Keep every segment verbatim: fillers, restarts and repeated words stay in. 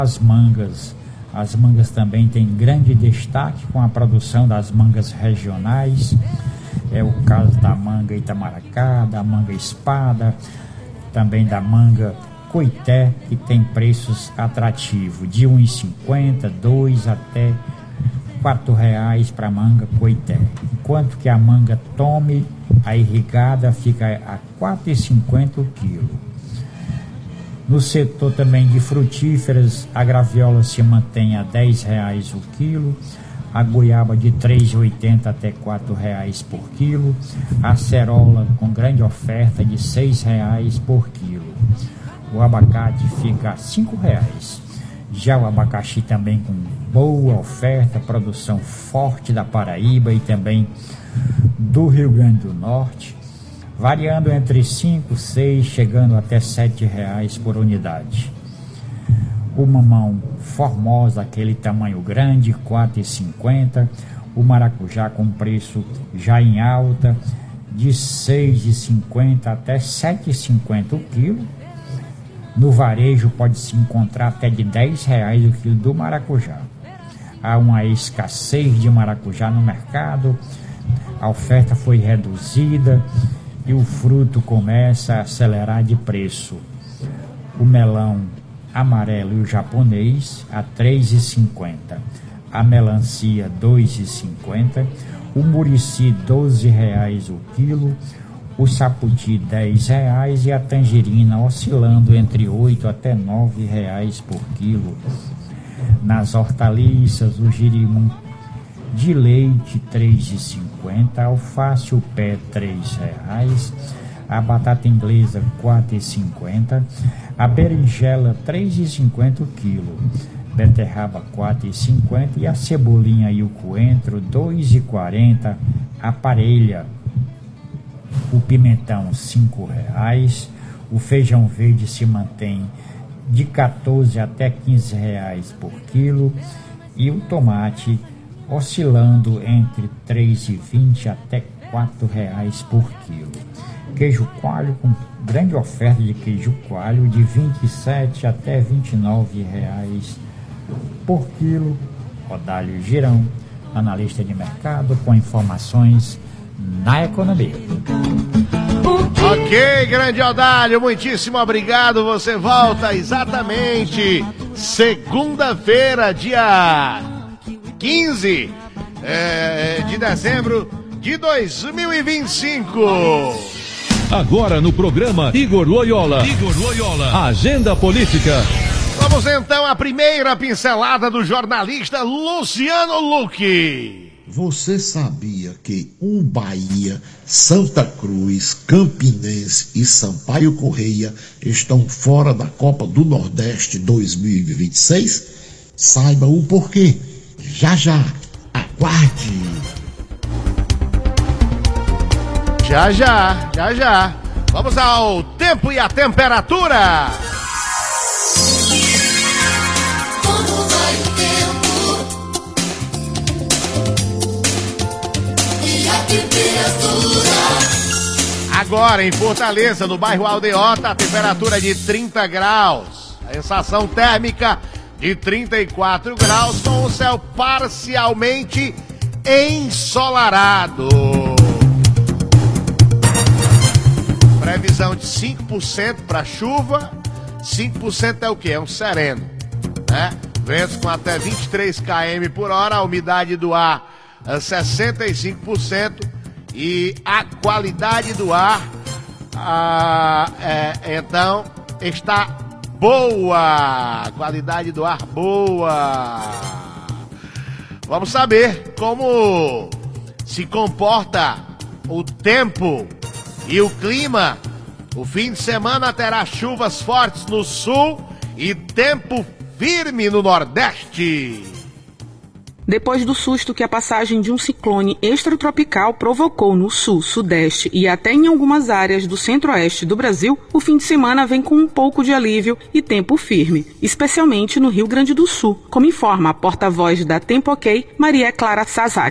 As mangas, as mangas também têm grande destaque com a produção das mangas regionais. É o caso da manga Itamaracá, da manga Espada, também da manga Coité, que tem preços atrativos, de um real e cinquenta centavos, dois até quatro reais para a manga Coité. Enquanto que a manga Tome, a irrigada, fica a quatro reais e cinquenta centavos o quilo. No setor também de frutíferas, a graviola se mantém a dez reais o quilo, a goiaba de três reais e oitenta centavos até quatro reais por quilo, a acerola com grande oferta de seis reais por quilo. O abacate fica a cinco reais. Já o abacaxi também com boa oferta, produção forte da Paraíba e também do Rio Grande do Norte, variando entre cinco, seis, chegando até sete reais por unidade. O mamão Formosa, aquele tamanho grande, quatro reais e cinquenta centavos. O maracujá com preço já em alta, de seis reais e cinquenta centavos até sete reais e cinquenta centavos o quilo. No varejo pode-se encontrar até de dez reais o quilo do maracujá. Há uma escassez de maracujá no mercado, a oferta foi reduzida e o fruto começa a acelerar de preço. O melão amarelo e o japonês a três reais e cinquenta centavos, a melancia dois reais e cinquenta centavos, o murici doze reais o quilo, o saputi dez reais e a tangerina oscilando entre oito até nove reais por quilo. Nas hortaliças, o girimum de leite três reais e cinquenta centavos, alface o pé três reais, a batata inglesa quatro reais e cinquenta centavos, a berinjela três reais e cinquenta centavos o quilo, beterraba quatro reais e cinquenta centavos e a cebolinha e o coentro dois reais e quarenta centavos a parelha. O pimentão cinco reais, o feijão verde se mantém de quatorze até quinze reais por quilo e o tomate oscilando entre três reais e vinte até quatro reais por quilo. Queijo coalho com grande oferta de queijo coalho de vinte e sete até vinte e nove reais por quilo. Rodalho Girão, analista de mercado com informações na economia. Ok, grande Odálio, muitíssimo obrigado. Você volta exatamente segunda-feira, dia quinze é, de dezembro de dois mil e vinte e cinco. Agora no programa Igor Loyola. Igor Loyola. Agenda Política. Vamos então à primeira pincelada do jornalista Luciano Luque. Você sabia que o Bahia, Santa Cruz, Campinense e Sampaio Correia estão fora da Copa do Nordeste dois mil e vinte e seis? Saiba o porquê. Já já, aguarde. Já já, já já. Vamos ao tempo e a temperatura. Como vai o tempo? E a temperatura? Agora em Fortaleza, no bairro Aldeota, a temperatura de trinta graus. A sensação térmica de trinta e quatro graus, com o céu parcialmente ensolarado. Previsão de cinco por cento para chuva. cinco por cento é o que? É um sereno, né? Ventos com até vinte e três quilômetros por hora, a umidade do ar sessenta e cinco por cento e a qualidade do ar ah, é, então está boa, qualidade do ar boa. Vamos saber como se comporta o tempo e o clima. O fim de semana terá chuvas fortes no sul e tempo firme no Nordeste. Depois do susto que a passagem de um ciclone extratropical provocou no sul, sudeste e até em algumas áreas do centro-oeste do Brasil, o fim de semana vem com um pouco de alívio e tempo firme, especialmente no Rio Grande do Sul, como informa a porta-voz da Tempo Ok, Maria Clara Sasaki.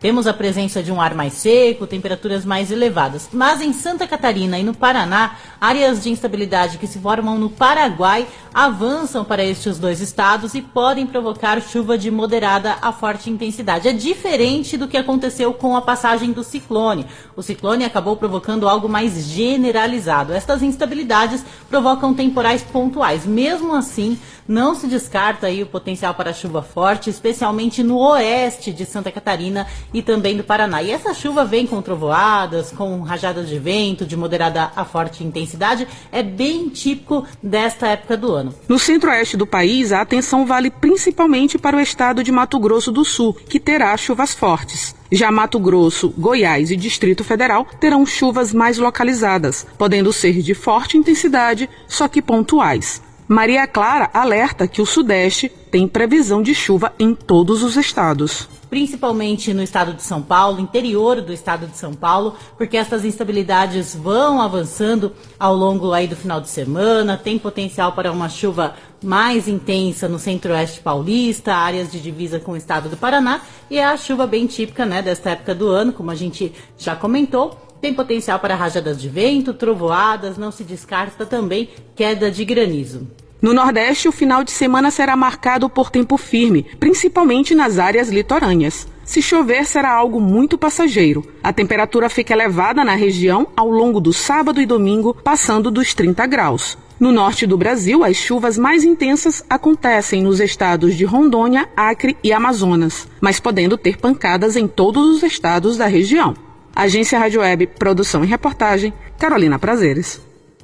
Temos a presença de um ar mais seco, temperaturas mais elevadas. Mas em Santa Catarina e no Paraná, áreas de instabilidade que se formam no Paraguai avançam para estes dois estados e podem provocar chuva de moderada a forte intensidade. É diferente do que aconteceu com a passagem do ciclone. O ciclone acabou provocando algo mais generalizado. Estas instabilidades provocam temporais pontuais. Mesmo assim, não se descarta aí o potencial para chuva forte, especialmente no oeste de Santa Catarina e também do Paraná. E essa chuva vem com trovoadas, com rajadas de vento de moderada a forte intensidade. É bem típico desta época do ano. No centro-oeste do país, a atenção vale principalmente para o estado de Mato Grosso do Sul, que terá chuvas fortes. Já Mato Grosso, Goiás e Distrito Federal terão chuvas mais localizadas, podendo ser de forte intensidade, só que pontuais. Maria Clara alerta que o Sudeste tem previsão de chuva em todos os estados. Principalmente no estado de São Paulo, interior do estado de São Paulo, porque essas instabilidades vão avançando ao longo aí do final de semana, tem potencial para uma chuva mais intensa no centro-oeste paulista, áreas de divisa com o estado do Paraná, e é a chuva bem típica, né, desta época do ano, como a gente já comentou. Tem potencial para rajadas de vento, trovoadas, não se descarta também queda de granizo. No Nordeste, o final de semana será marcado por tempo firme, principalmente nas áreas litorâneas. Se chover, será algo muito passageiro. A temperatura fica elevada na região ao longo do sábado e domingo, passando dos trinta graus. No norte do Brasil, as chuvas mais intensas acontecem nos estados de Rondônia, Acre e Amazonas, mas podendo ter pancadas em todos os estados da região. Agência Rádio Web, produção e reportagem, Carolina Prazeres.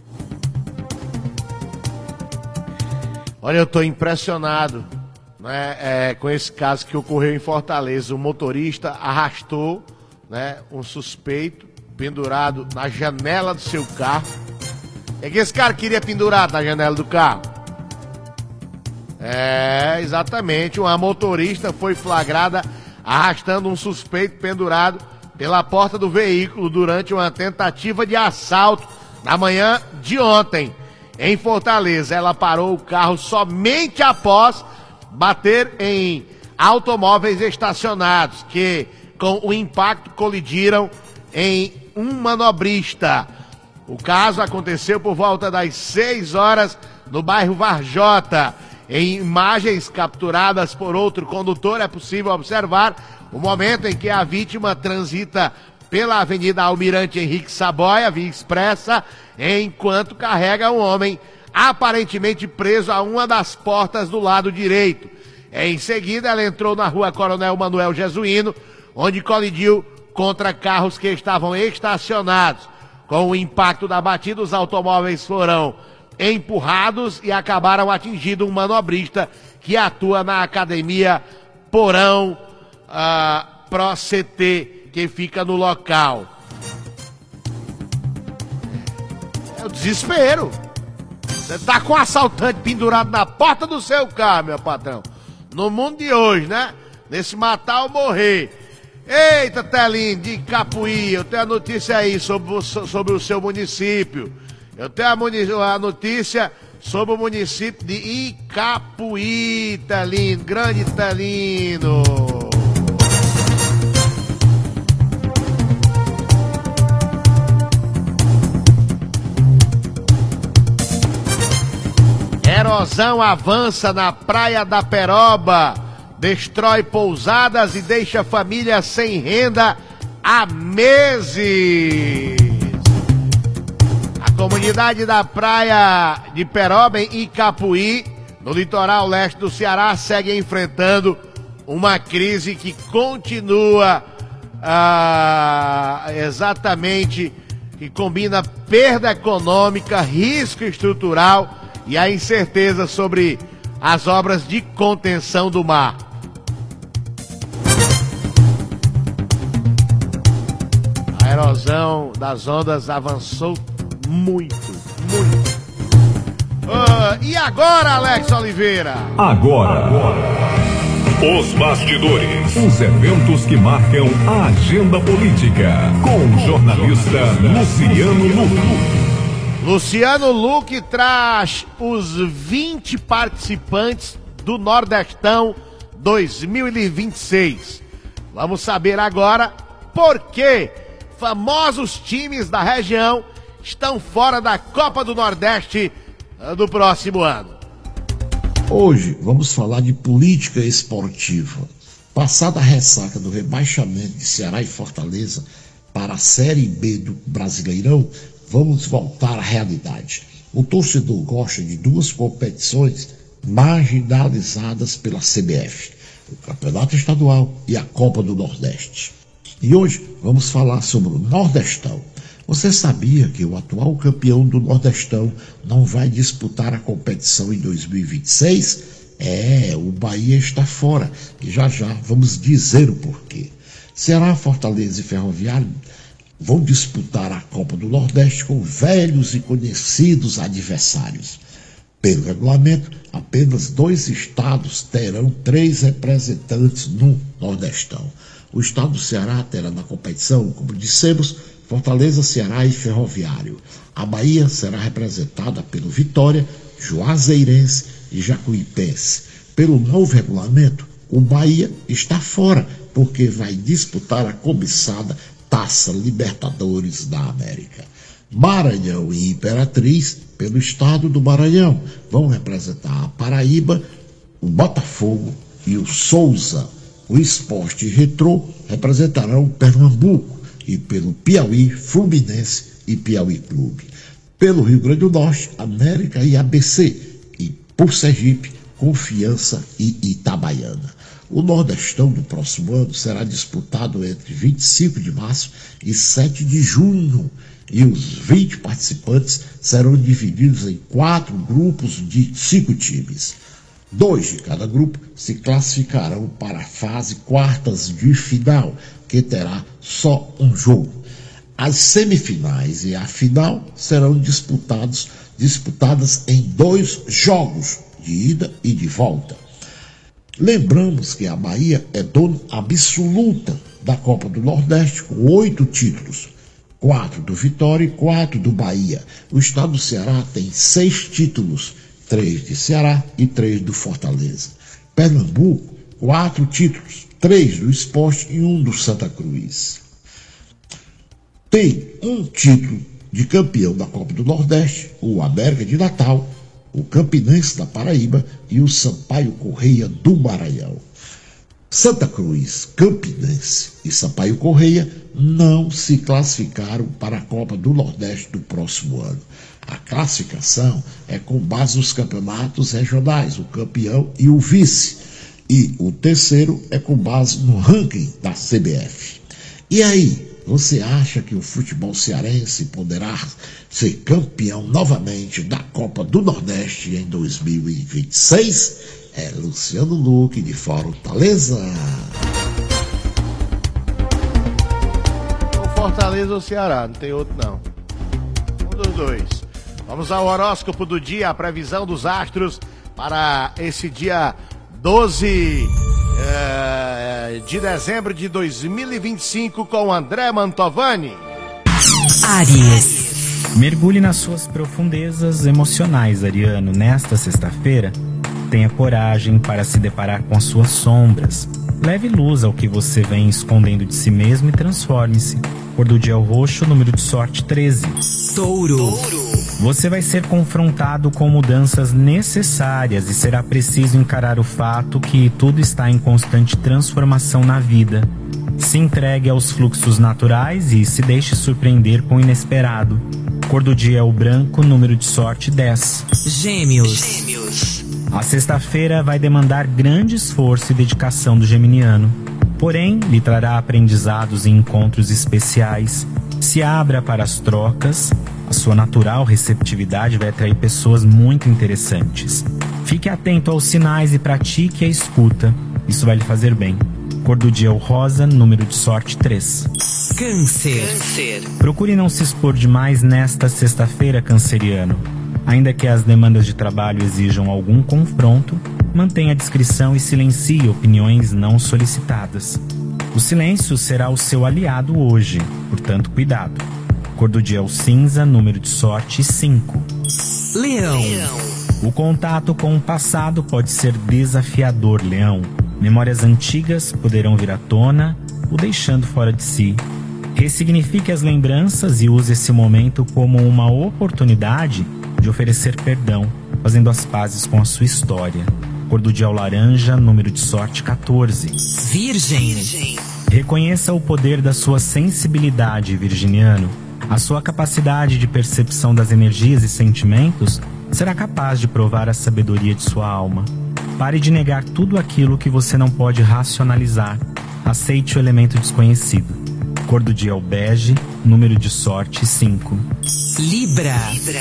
Olha, eu estou impressionado, né, é, com esse caso que ocorreu em Fortaleza. O motorista arrastou, né, um suspeito pendurado na janela do seu carro. É que esse cara queria pendurado na janela do carro. É, exatamente, uma motorista foi flagrada arrastando um suspeito pendurado pela porta do veículo durante uma tentativa de assalto na manhã de ontem. Em Fortaleza, ela parou o carro somente após bater em automóveis estacionados, que com o impacto colidiram em um manobrista. O caso aconteceu por volta das seis horas no bairro Varjota. Em imagens capturadas por outro condutor, é possível observar o momento em que a vítima transita pela Avenida Almirante Henrique Saboia, via expressa, enquanto carrega um homem aparentemente preso a uma das portas do lado direito. Em seguida, ela entrou na rua Coronel Manuel Jesuíno, onde colidiu contra carros que estavam estacionados. Com o impacto da batida, os automóveis foram empurrados e acabaram atingindo um manobrista que atua na Academia Porão uh, Pro C T, que fica no local. É o desespero. Você tá com um assaltante pendurado na porta do seu carro, meu patrão. No mundo de hoje, né? Nesse matar ou morrer. Eita, Telinho, de Capuí, eu tenho a notícia aí sobre o, sobre o seu município. Eu tenho a, a notícia sobre o município de Icapuí, Telino, grande Telino. Erosão avança na Praia da Peroba, destrói pousadas e deixa família sem renda há meses. A comunidade da Praia de Peroba, em Icapuí, no litoral leste do Ceará, segue enfrentando uma crise que continua ah, exatamente, que combina perda econômica, risco estrutural e a incerteza sobre as obras de contenção do mar. A erosão das ondas avançou muito, muito. Uh, e agora, Alex Oliveira? Agora, agora, os bastidores, os eventos que marcam a agenda política, com o jornalista Luciano Luque. Luciano Luque traz os vinte participantes do Nordestão dois mil e vinte e seis. Vamos saber agora por que famosos times da região estão fora da Copa do Nordeste do próximo ano. Hoje vamos falar de política esportiva. Passada a ressaca do rebaixamento de Ceará e Fortaleza para a Série B do Brasileirão, vamos voltar à realidade. O torcedor gosta de duas competições marginalizadas pela C B F, o Campeonato Estadual e a Copa do Nordeste. E hoje vamos falar sobre o Nordestão. Você sabia que o atual campeão do Nordestão não vai disputar a competição em dois mil e vinte e seis? É, o Bahia está fora e já já vamos dizer o porquê. Ceará, Fortaleza e Ferroviário vão disputar a Copa do Nordeste com velhos e conhecidos adversários. Pelo regulamento, apenas dois estados terão três representantes no Nordestão. O estado do Ceará terá na competição, como dissemos, Fortaleza, Ceará e Ferroviário. A Bahia será representada pelo Vitória, Juazeirense e Jacuipense. Pelo novo regulamento, o Bahia está fora, porque vai disputar a cobiçada Taça Libertadores da América. Maranhão e Imperatriz, pelo estado do Maranhão, vão representar a Paraíba, o Botafogo e o Souza. O Esporte Retrô representarão o Pernambuco e pelo Piauí, Fluminense e Piauí Clube. Pelo Rio Grande do Norte, América e A B C. E por Sergipe, Confiança e Itabaiana. O Nordestão do próximo ano será disputado entre vinte e cinco de março e sete de junho. E os vinte participantes serão divididos em quatro grupos de cinco times. Dois de cada grupo se classificarão para a fase quartas de final, que terá só um jogo. As semifinais e a final serão disputados, disputadas em dois jogos, de ida e de volta. Lembramos que a Bahia é dona absoluta da Copa do Nordeste, com oito títulos. Quatro do Vitória e quatro do Bahia. O estado do Ceará tem seis títulos, três de Ceará e três do Fortaleza. Pernambuco, quatro títulos, três do Esporte e um do Santa Cruz. Tem um título de campeão da Copa do Nordeste, o América de Natal, o Campinense da Paraíba e o Sampaio Correia do Maranhão. Santa Cruz, Campinense e Sampaio Correia não se classificaram para a Copa do Nordeste do próximo ano. A classificação é com base nos campeonatos regionais, o campeão e o vice. E o terceiro é com base no ranking da C B F. E aí, você acha que o futebol cearense poderá ser campeão novamente da Copa do Nordeste em dois mil e vinte e seis? É Luciano Luque de Fortaleza. O Fortaleza ou Ceará, não tem outro não. Um dos dois. Vamos ao horóscopo do dia, a previsão dos astros para esse dia doze é, de dezembro de dois mil e vinte e cinco com André Mantovani. Áries. Mergulhe nas suas profundezas emocionais, Ariano. Nesta sexta-feira, tenha coragem para se deparar com as suas sombras. Leve luz ao que você vem escondendo de si mesmo e transforme-se. Cor do dia é o roxo, número de sorte treze. Touro. Você vai ser confrontado com mudanças necessárias e será preciso encarar o fato que tudo está em constante transformação na vida. Se entregue aos fluxos naturais e se deixe surpreender com o inesperado. Cor do dia é o branco, número de sorte dez. Gêmeos. Gêmeos. A sexta-feira vai demandar grande esforço e dedicação do geminiano. Porém, lhe trará aprendizados e encontros especiais. Se abra para as trocas. A sua natural receptividade vai atrair pessoas muito interessantes. Fique atento aos sinais e pratique a escuta. Isso vai lhe fazer bem. Cor do dia é o rosa, número de sorte três. Câncer. Câncer. Procure não se expor demais nesta sexta-feira, canceriano. Ainda que as demandas de trabalho exijam algum confronto, mantenha a discrição e silencie opiniões não solicitadas. O silêncio será o seu aliado hoje, portanto, cuidado. Cor do dia é o cinza, número de sorte cinco. Leão. Leão. O contato com o passado pode ser desafiador, Leão. Memórias antigas poderão vir à tona, o deixando fora de si. Ressignifique as lembranças e use esse momento como uma oportunidade de oferecer perdão, fazendo as pazes com a sua história. Cor do dia ao laranja, número de sorte quatorze. Virgem. Reconheça o poder da sua sensibilidade, virginiano. A sua capacidade de percepção das energias e sentimentos será capaz de provar a sabedoria de sua alma. Pare de negar tudo aquilo que você não pode racionalizar. Aceite o elemento desconhecido. Cor do dia ao bege, número de sorte cinco. Libra.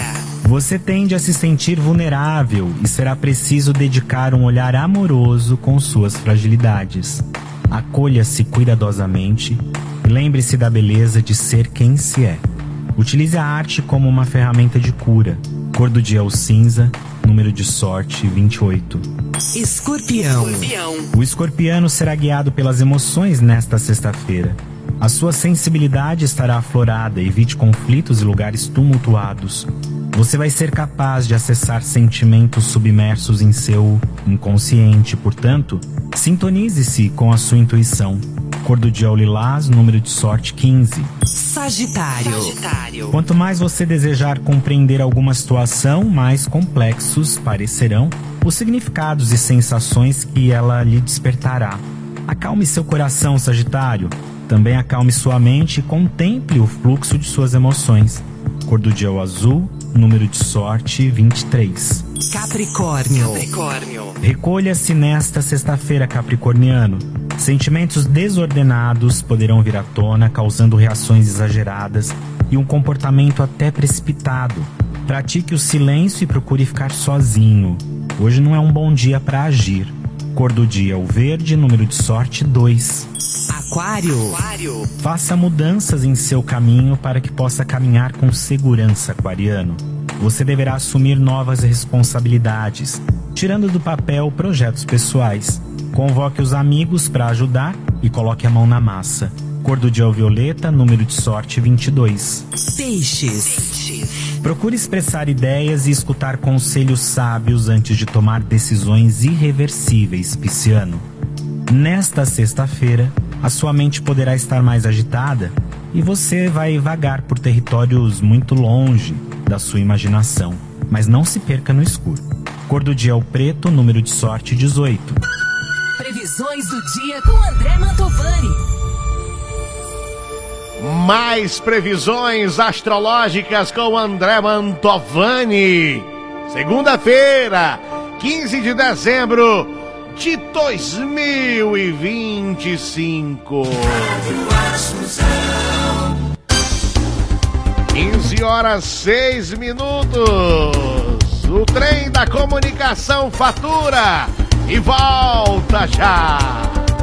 Você tende a se sentir vulnerável e será preciso dedicar um olhar amoroso com suas fragilidades. Acolha-se cuidadosamente e lembre-se da beleza de ser quem se é. Utilize a arte como uma ferramenta de cura. Cor do dia ao cinza, número de sorte vinte e oito. Escorpião. O escorpiano será guiado pelas emoções nesta sexta-feira. A sua sensibilidade estará aflorada, evite conflitos e lugares tumultuados. Você vai ser capaz de acessar sentimentos submersos em seu inconsciente, portanto, sintonize-se com a sua intuição. Cor do dia ao lilás, número de sorte quinze. Sagitário. Quanto mais você desejar compreender alguma situação, mais complexos parecerão os significados e sensações que ela lhe despertará. Acalme seu coração, Sagitário. Também acalme sua mente e contemple o fluxo de suas emoções. Cor do dia ao azul, número de sorte vinte e três. Capricórnio. Recolha-se nesta sexta-feira, capricorniano. Sentimentos desordenados poderão vir à tona, causando reações exageradas e um comportamento até precipitado. Pratique o silêncio e procure ficar sozinho. Hoje não é um bom dia para agir. Cor do dia o verde, número de sorte dois. Aquário. Faça mudanças em seu caminho para que possa caminhar com segurança, aquariano. Você deverá assumir novas responsabilidades, tirando do papel projetos pessoais. Convoque os amigos para ajudar e coloque a mão na massa. Cor do dia violeta, número de sorte vinte e dois. Peixes. Procure expressar ideias e escutar conselhos sábios antes de tomar decisões irreversíveis, pisciano. Nesta sexta-feira, a sua mente poderá estar mais agitada e você vai vagar por territórios muito longe da sua imaginação, mas não se perca no escuro. Cor do dia ao preto, número de sorte dezoito. Previsões do dia com André Mantovani. Mais previsões astrológicas com André Mantovani. Segunda-feira, quinze de dezembro de dois mil e vinte e cinco. quinze horas seis minutos. O trem da comunicação fatura e volta já.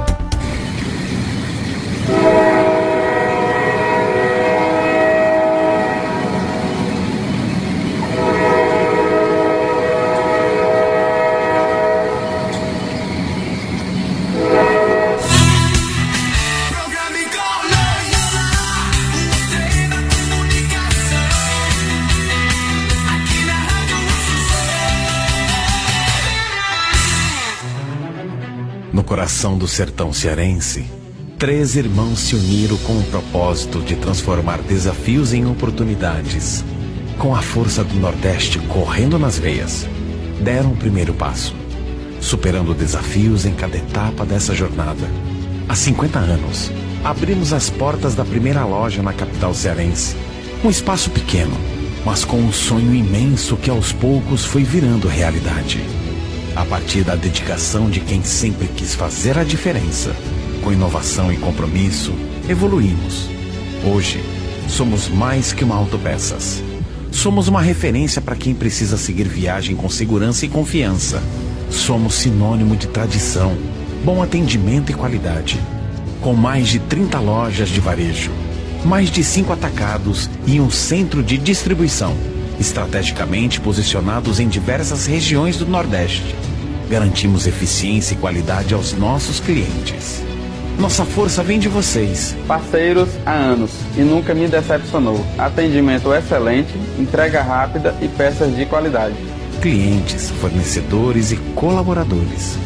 No coração do sertão cearense, três irmãos se uniram com o propósito de transformar desafios em oportunidades. Com a força do Nordeste correndo nas veias, deram o primeiro passo, superando desafios em cada etapa dessa jornada. Há cinquenta anos, abrimos as portas da primeira loja na capital cearense. Um espaço pequeno, mas com um sonho imenso que aos poucos foi virando realidade. A partir da dedicação de quem sempre quis fazer a diferença, com inovação e compromisso, evoluímos. Hoje, somos mais que uma autopeças. Somos uma referência para quem precisa seguir viagem com segurança e confiança. Somos sinônimo de tradição, bom atendimento e qualidade. Com mais de trinta lojas de varejo, mais de cinco atacados e um centro de distribuição, estrategicamente posicionados em diversas regiões do Nordeste. Garantimos eficiência e qualidade aos nossos clientes. Nossa força vem de vocês. Parceiros há anos e nunca me decepcionou. Atendimento excelente, entrega rápida e peças de qualidade. Clientes, fornecedores e colaboradores.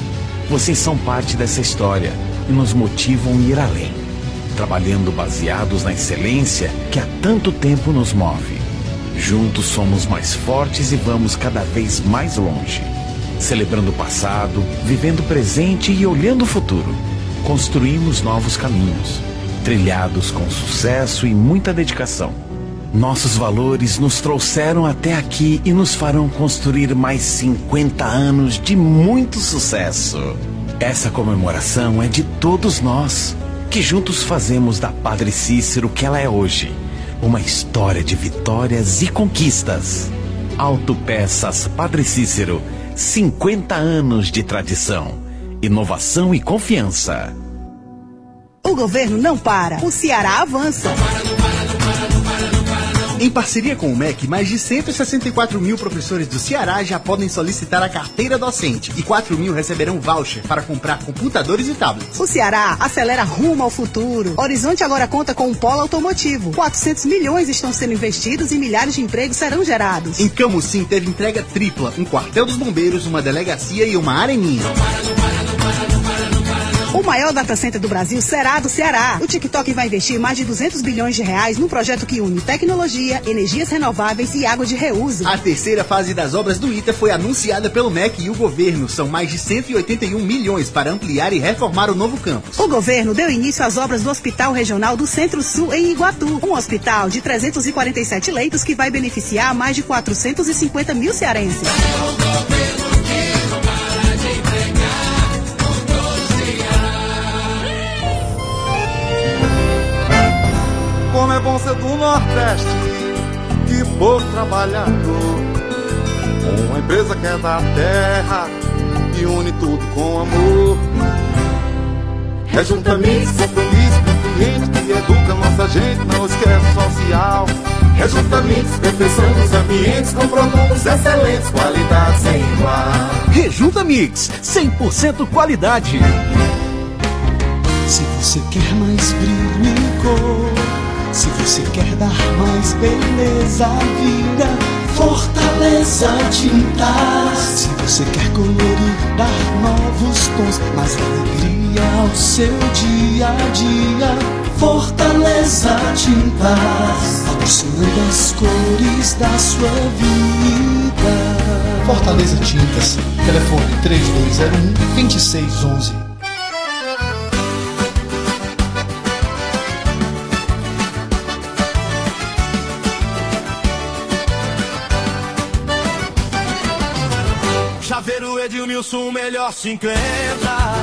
Vocês são parte dessa história e nos motivam a ir além, trabalhando baseados na excelência que há tanto tempo nos move. Juntos somos mais fortes e vamos cada vez mais longe. Celebrando o passado, vivendo o presente e olhando o futuro. Construímos novos caminhos, trilhados com sucesso e muita dedicação. Nossos valores nos trouxeram até aqui e nos farão construir mais cinquenta anos de muito sucesso. Essa comemoração é de todos nós, que juntos fazemos da Padre Cícero o que ela é hoje. Uma história de vitórias e conquistas. Autopeças Padre Cícero, cinquenta anos de tradição, inovação e confiança. O governo não para, o Ceará avança. Em parceria com o M E C, mais de cento e sessenta e quatro mil professores do Ceará já podem solicitar a carteira docente e quatro mil receberão voucher para comprar computadores e tablets. O Ceará acelera rumo ao futuro. Horizonte agora conta com um polo automotivo. quatrocentos milhões estão sendo investidos e milhares de empregos serão gerados. Em Camusim teve entrega tripla, um quartel dos bombeiros, uma delegacia e uma areninha. O maior data center do Brasil será do Ceará. O TikTok vai investir mais de duzentos bilhões de reais num projeto que une tecnologia, energias renováveis e água de reuso. A terceira fase das obras do ITA foi anunciada pelo M E C e o governo. São mais de cento e oitenta e um milhões para ampliar e reformar o novo campus. O governo deu início às obras do Hospital Regional do Centro-Sul em Iguatu. Um hospital de trezentos e quarenta e sete leitos que vai beneficiar mais de quatrocentos e cinquenta mil cearenses. Como é bom ser do Nordeste, que povo trabalhador. Uma empresa que é da terra e une tudo com amor. É Junta Mix, é feliz, é cliente que educa nossa gente, não esquece o social. É Junta Mix, perfeição dos ambientes com produtos excelentes, qualidade sem igual. Rejunta Mix, cem por cento qualidade. Se você quer mais brilho e cor, se você quer dar mais beleza à vida, Fortaleza Tintas. Se você quer colorir, dar novos tons, mais alegria ao seu dia a dia, Fortaleza Tintas, aproximando as cores da sua vida. Fortaleza Tintas, telefone três dois zero um, dois seis um um. Chaveiro Edilmilson, melhor cinquenta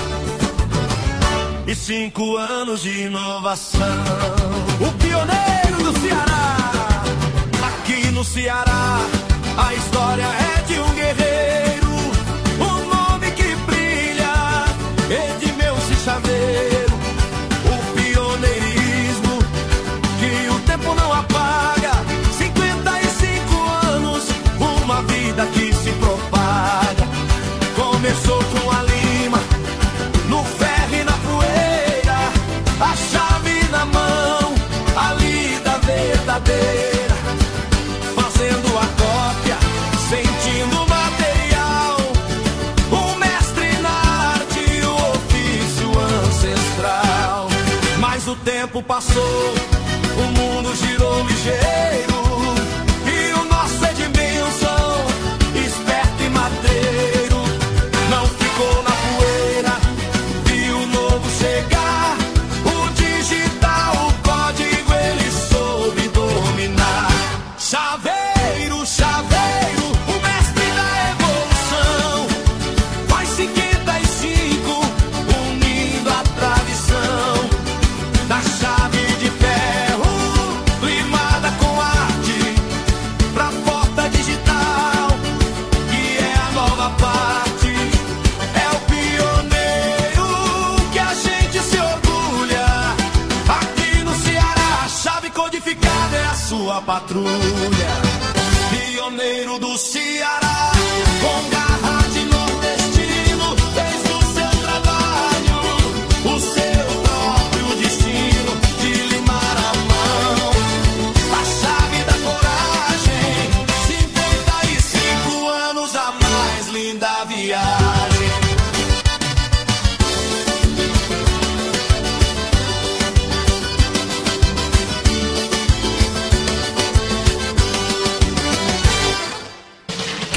e cinco anos de inovação. O pioneiro do Ceará, aqui no Ceará, a história é de um guerreiro, um nome que brilha, Edmilson Chaveiro, o pioneirismo que o tempo não apaga. Cinquenta e cinco anos, uma vida que se propaga. Começou com a lima, no ferro e na poeira, a chave na mão, a lida verdadeira, fazendo a cópia, sentindo o material, o mestre na arte, o ofício ancestral. Mas o tempo passou, o mundo girou ligeiro, e o nosso Edmilson, esperto e madreiro, não ficou na poeira, viu o novo chegar, o digital, o código ele soube dominar. Chaveiro, chaveiro, o mestre da evolução, faz cinquenta e cinco, unindo a tradição da chave de ferro, limada com arte, pra porta digital, que é a nova parte. É o pioneiro que a gente se orgulha. Aqui no Ceará, a chave codificada é a sua patrulha. Pioneiro do Ceará, com garra de nordestino, desde o seu trabalho, o seu próprio destino, de limar a mão, a chave da coragem. Cinquenta e cinco anos, a mais linda viagem.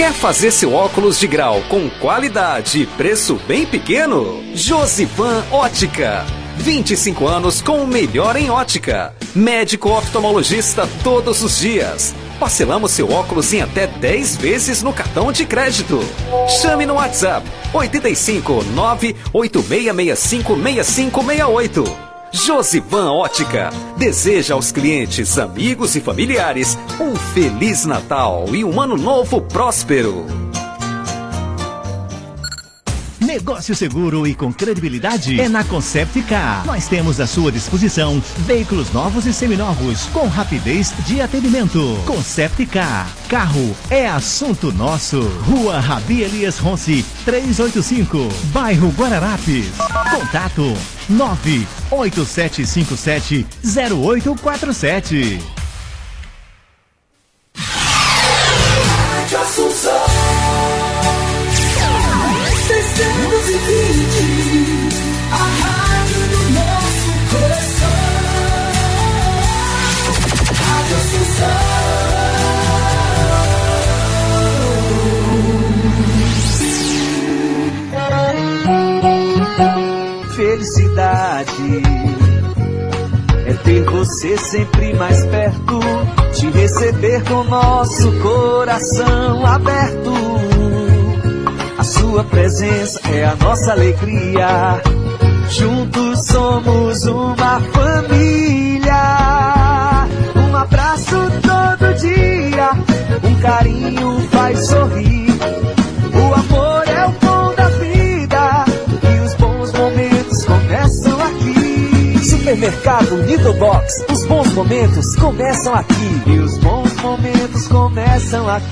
Quer fazer seu óculos de grau com qualidade e preço bem pequeno? Josivan Ótica. vinte e cinco anos com o melhor em ótica. Médico oftalmologista todos os dias. Parcelamos seu óculos em até dez vezes no cartão de crédito. Chame no WhatsApp oito cinco nove oito seis seis cinco seis cinco seis oito. Josivan Ótica deseja aos clientes, amigos e familiares um Feliz Natal e um Ano Novo próspero. Negócio seguro e com credibilidade é na Concept Car. Nós temos à sua disposição veículos novos e seminovos com rapidez de atendimento. Concept Car. Carro é assunto nosso. Rua Rabi Elias Ronce, trezentos e oitenta e cinco, Bairro Guararapes. Contato nove oito sete cinco sete zero oito quatro sete. seiscentos e vinte, a rádio do nosso coração. Rádio Assunção. Felicidade é ter você sempre mais perto, te receber com nosso coração aberto. A sua presença é a nossa alegria. Juntos somos uma família. Um abraço todo dia, um carinho faz sorrir. O amor é o pão da vida e os bons momentos começam aqui. Supermercado Nido Box. Os bons momentos começam aqui. E os bons momentos começam aqui.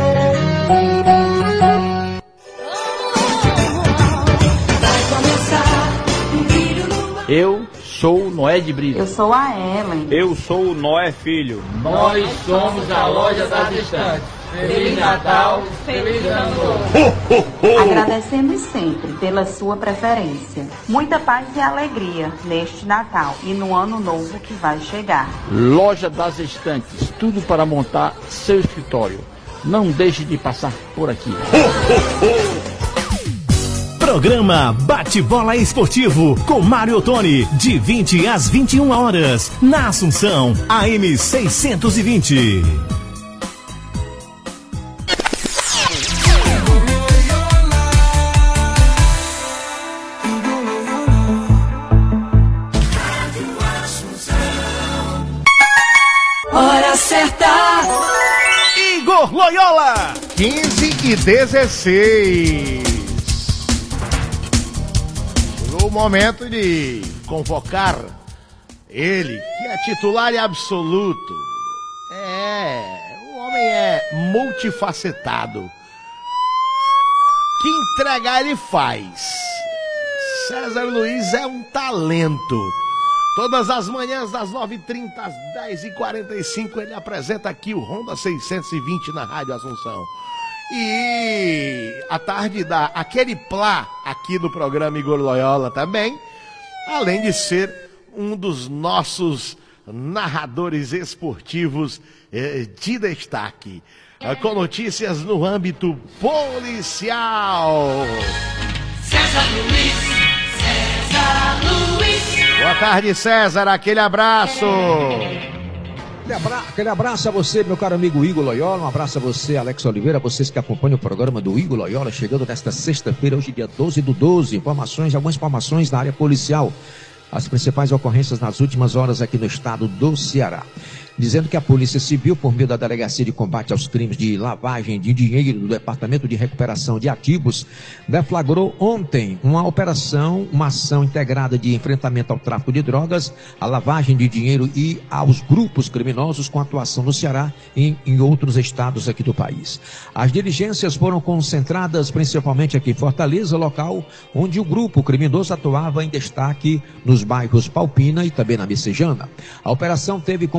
Eu sou Noé de Brito. Eu sou a Ellen. Eu sou o Noé Filho. Nós somos a Loja das Estantes. Feliz Natal, Feliz Ano Novo. Agradecemos sempre pela sua preferência. Muita paz e alegria neste Natal e no Ano Novo que vai chegar. Loja das Estantes, tudo para montar seu escritório. Não deixe de passar por aqui. Programa Bate-Bola Esportivo com Mário Ottoni, de vinte às vinte e uma horas, na Assunção, A M seiscentos e vinte. Hora certa. Igor Loyola. quinze e dezesseis. O momento de convocar ele, que é titular e absoluto. É, o homem é multifacetado. Que entregar ele faz. César Luiz é um talento. Todas as manhãs, das nove e trinta às dez e quarenta e cinco, ele apresenta aqui o Ronda seiscentos e vinte na Rádio Assunção. E à tarde dá aquele plá aqui no programa Igor Loyola também, além de ser um dos nossos narradores esportivos eh, de destaque, eh, com notícias no âmbito policial. César Luiz, César Luiz. Boa tarde, César, aquele abraço. Aquele abra... Aquele abraço a você, meu caro amigo Igor Loyola. Um abraço a você, Alex Oliveira, vocês que acompanham o programa do Igor Loyola, chegando nesta sexta-feira, hoje dia doze do doze. Informações, algumas informações da área policial. As principais ocorrências nas últimas horas aqui no estado do Ceará. Dizendo que a Polícia Civil, por meio da Delegacia de Combate aos Crimes de Lavagem de Dinheiro do Departamento de Recuperação de Ativos, deflagrou ontem uma operação, uma ação integrada de enfrentamento ao tráfico de drogas, à lavagem de dinheiro e aos grupos criminosos com atuação no Ceará e em outros estados aqui do país. As diligências foram concentradas principalmente aqui em Fortaleza, local onde o grupo criminoso atuava em destaque nos bairros Palpina e também na Messejana. A operação teve como objetivo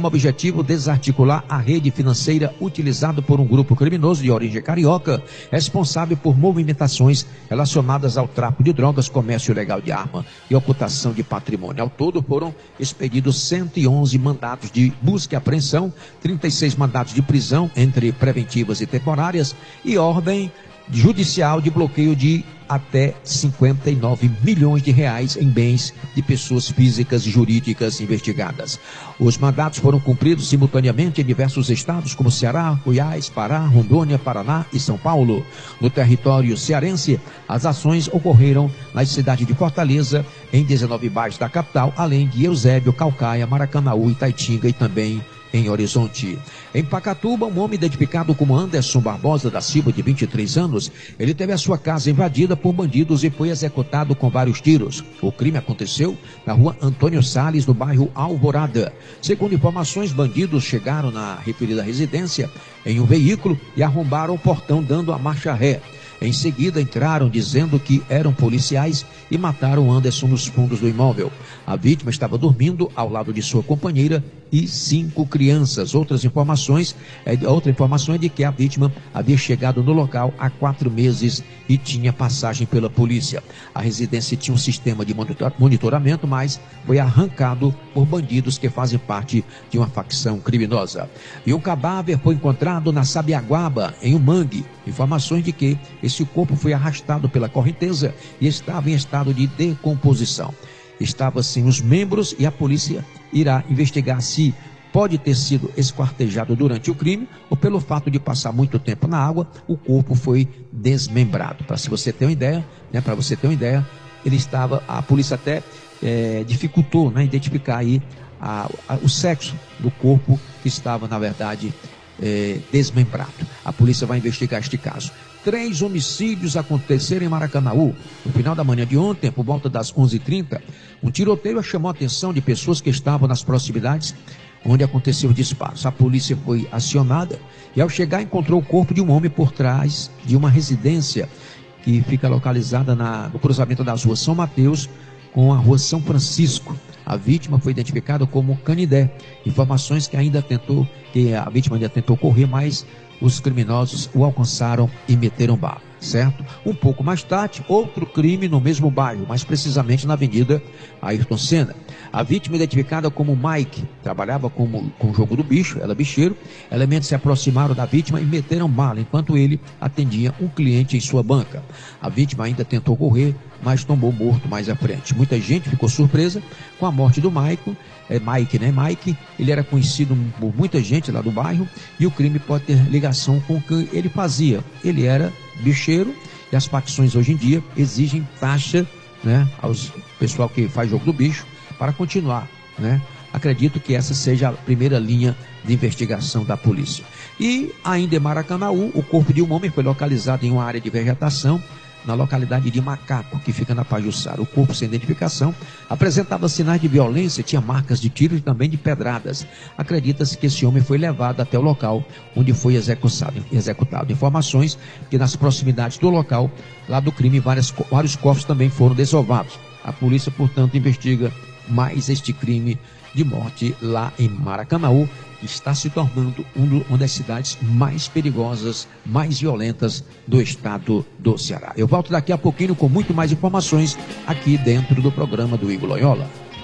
objetivo desarticular a rede financeira utilizada por um grupo criminoso de origem carioca, responsável por movimentações relacionadas ao tráfico de drogas, comércio ilegal de arma e ocultação de patrimônio. Ao todo foram expedidos cento e onze mandatos de busca e apreensão, trinta e seis mandatos de prisão, entre preventivas e temporárias, e ordem judicial de bloqueio de até cinquenta e nove milhões de reais em bens de pessoas físicas e jurídicas investigadas. Os mandatos foram cumpridos simultaneamente em diversos estados como Ceará, Goiás, Pará, Rondônia, Paraná e São Paulo. No território cearense, as ações ocorreram nas cidades de Fortaleza, em dezenove bairros da capital, além de Eusébio, Calcaia, Maracanaú, Itaitinga e também em Horizonte. Em Pacatuba, um homem identificado como Anderson Barbosa da Silva, de vinte e três anos, ele teve a sua casa invadida por bandidos e foi executado com vários tiros. O crime aconteceu na rua Antônio Salles, no bairro Alvorada. Segundo informações, bandidos chegaram na referida residência em um veículo e arrombaram o portão dando a marcha ré. Em seguida, entraram dizendo que eram policiais e mataram Anderson nos fundos do imóvel. A vítima estava dormindo ao lado de sua companheira e cinco crianças. Outras informações, outra informação é de que a vítima havia chegado no local há quatro meses e tinha passagem pela polícia. A residência tinha um sistema de monitoramento, mas foi arrancado por bandidos que fazem parte de uma facção criminosa. E um cadáver foi encontrado na Sabiaguaba, em um mangue. Informações de que esse corpo foi arrastado pela correnteza e estava em estado de decomposição. Estava sem os membros e a polícia irá investigar se pode ter sido esquartejado durante o crime ou pelo fato de passar muito tempo na água, o corpo foi desmembrado. Para se você ter uma ideia, né, para você ter uma ideia, ele estava, a polícia até é, dificultou, né, identificar aí a, a, o sexo do corpo que estava, na verdade, é, desmembrado. A polícia vai investigar este caso. Três homicídios aconteceram em Maracanaú. No final da manhã de ontem, por volta das onze e trinta, um tiroteio chamou a atenção de pessoas que estavam nas proximidades onde aconteceu o disparo. A polícia foi acionada e, ao chegar, encontrou o corpo de um homem por trás de uma residência que fica localizada na, no cruzamento das ruas São Mateus com a rua São Francisco. A vítima foi identificada como Canidé. Informações que ainda tentou, que a vítima ainda tentou correr, mas os criminosos o alcançaram e meteram bala, certo? Um pouco mais tarde, outro crime no mesmo bairro, mais precisamente na Avenida Ayrton Senna. A vítima, identificada como Mike, trabalhava como, com o jogo do bicho, ela bicheiro. Elementos se aproximaram da vítima e meteram bala, enquanto ele atendia um cliente em sua banca. A vítima ainda tentou correr, mas tombou morto mais à frente. Muita gente ficou surpresa com a morte do Mike, é Mike, né? Mike, ele era conhecido por muita gente lá do bairro e o crime pode ter ligação com o que ele fazia. Ele era bicheiro e as facções hoje em dia exigem taxa, né, aos pessoal que faz jogo do bicho para continuar, né? Acredito que essa seja a primeira linha de investigação da polícia. E ainda em Maracanaú, o corpo de um homem foi localizado em uma área de vegetação na localidade de Macaco, que fica na Pajuçara. O corpo sem identificação apresentava sinais de violência, tinha marcas de tiros e também de pedradas. Acredita-se que esse homem foi levado até o local onde foi executado. executado. Informações que nas proximidades do local, lá do crime, várias, vários corpos também foram desovados. A polícia, portanto, investiga mais este crime de morte lá em Maracanaú, que está se tornando uma das cidades mais perigosas, mais violentas do estado do Ceará. Eu volto daqui a pouquinho com muito mais informações aqui dentro do programa do Igor Loyola.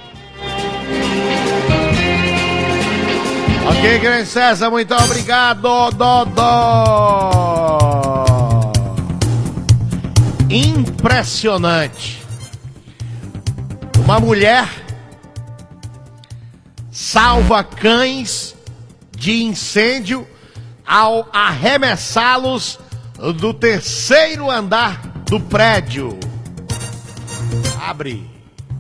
Ok, grande César, muito obrigado, Dodó. Impressionante. Uma mulher salva cães de incêndio ao arremessá-los do terceiro andar do prédio. Abre.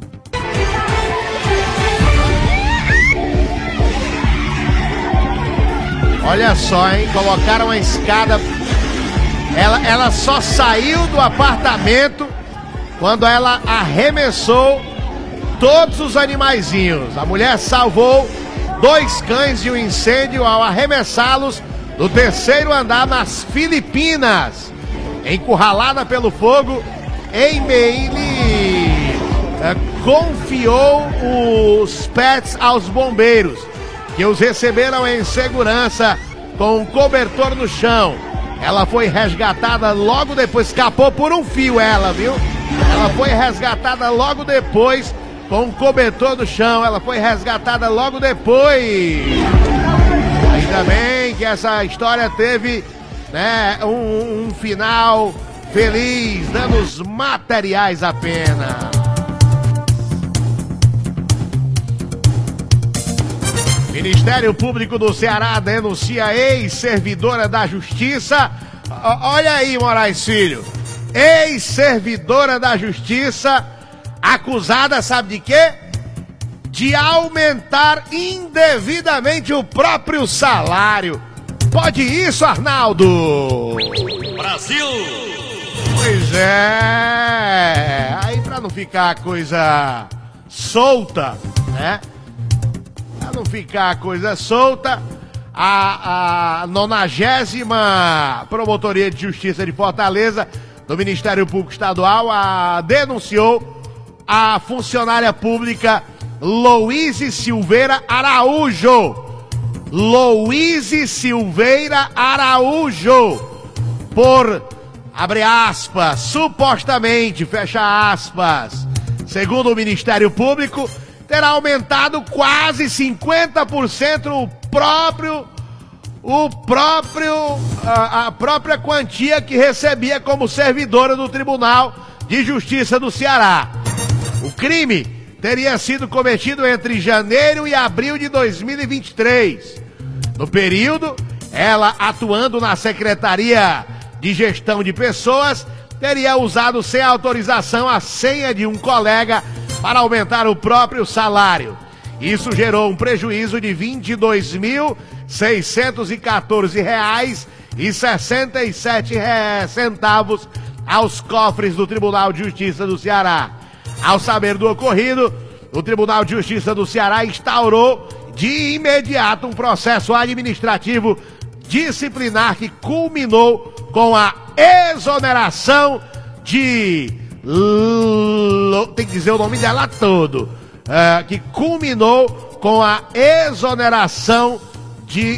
Olha só, hein? Colocaram a escada. Ela, ela só saiu do apartamento quando ela arremessou todos os animaizinhos. A mulher salvou dois cães de um incêndio ao arremessá-los do terceiro andar nas Filipinas. Encurralada pelo fogo, Emeile é, confiou os pets aos bombeiros. que os receberam em segurança com um cobertor no chão. Ela foi resgatada logo depois, escapou por um fio ela, viu? Ela foi resgatada logo depois com um cobertor no chão, ela foi resgatada logo depois. Ainda bem que essa história teve, né, um, um final feliz, danos materiais apenas. Ministério Público do Ceará denuncia ex-servidora da Justiça. O, olha aí, Moraes Filho. Ex-servidora da Justiça, acusada, sabe de quê? De aumentar indevidamente o próprio salário. Pode isso, Arnaldo? Brasil! Pois é. Aí pra não ficar a coisa solta, né? Pra não ficar a coisa solta, a, a nonagésima Promotoria de Justiça de Fortaleza, do Ministério Público Estadual, a, denunciou a funcionária pública Louise Silveira Araújo. Louise Silveira Araújo, por, abre aspas, supostamente, fecha aspas, segundo o Ministério Público, terá aumentado quase cinquenta por cento o próprio, o próprio, a, a própria quantia que recebia como servidora do Tribunal de Justiça do Ceará. O crime teria sido cometido entre janeiro e abril de dois mil e vinte e três. No período, ela, atuando na Secretaria de Gestão de Pessoas, teria usado sem autorização a senha de um colega para aumentar o próprio salário. Isso gerou um prejuízo de vinte e dois mil seiscentos e quatorze reais e sessenta e sete centavos aos cofres do Tribunal de Justiça do Ceará. Ao saber do ocorrido, o Tribunal de Justiça do Ceará instaurou de imediato um processo administrativo disciplinar que culminou com a exoneração de... tem que dizer o nome dela todo, uh, que culminou com a exoneração de